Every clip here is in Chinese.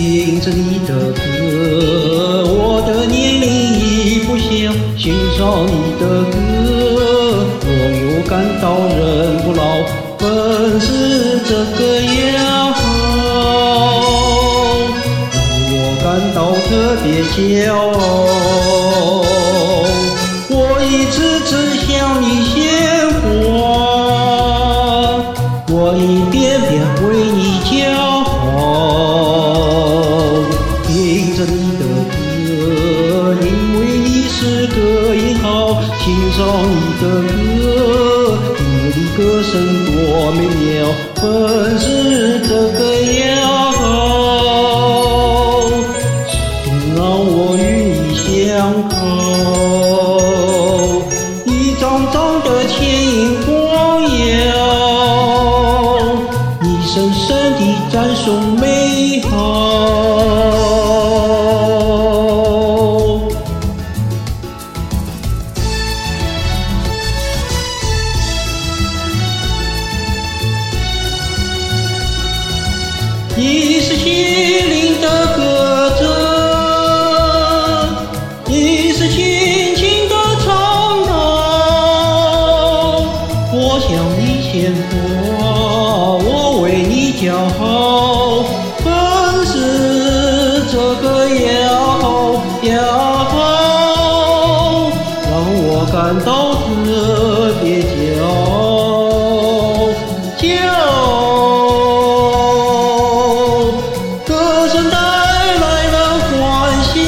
听着你的歌，我的年龄已不小，欣赏你的歌，我又感到人不老，本是这个样，让我感到特别骄傲。我一直只向你献花，我一遍遍为你骄傲。听着你的歌，因为你是个英豪，欣赏你的歌，因为你歌声多美妙，本是这个样，请让我与你相靠，一张张的牵引光耀，你深深地赞颂美好。你是心灵的歌者，你是亲情的唱道。我向你献花，我为你骄傲，本是这个样，让我感到特别骄傲。歌声带来了欢笑，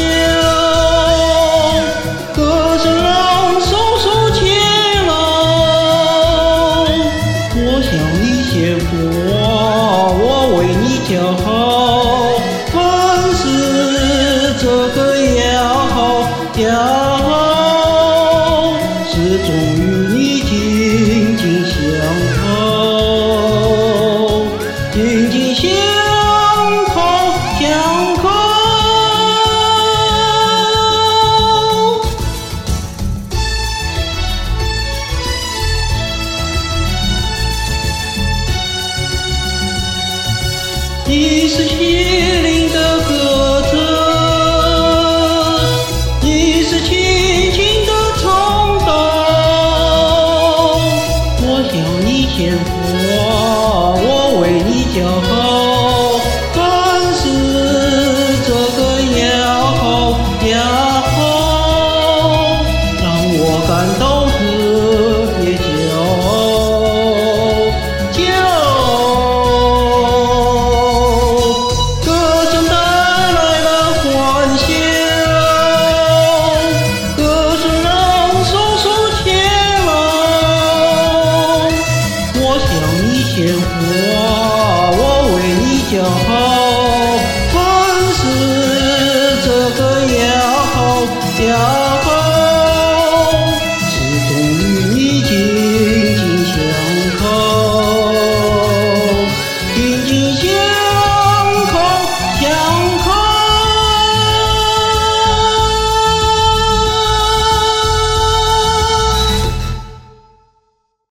歌声让双手牵牢。我向你献花，我为你骄傲，本是这个样，始终与你紧紧相靠，紧紧相靠。你是心灵的歌者，你是亲情的唱道。我向你献花，我为你骄傲。